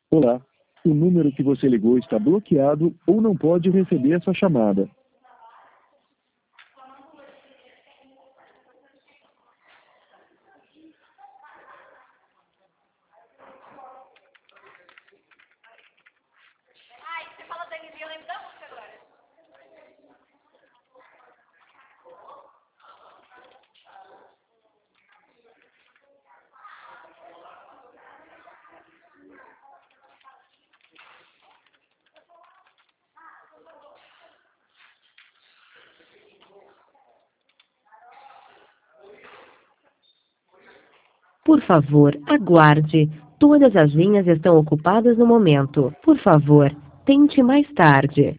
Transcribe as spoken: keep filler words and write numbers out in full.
Olá, o número que você ligou está bloqueado ou não pode receber a sua chamada. Ai, você fala da Nívia, eu lembro da música agora. Por favor, aguarde. Todas as linhas estão ocupadas no momento. Por favor, tente mais tarde.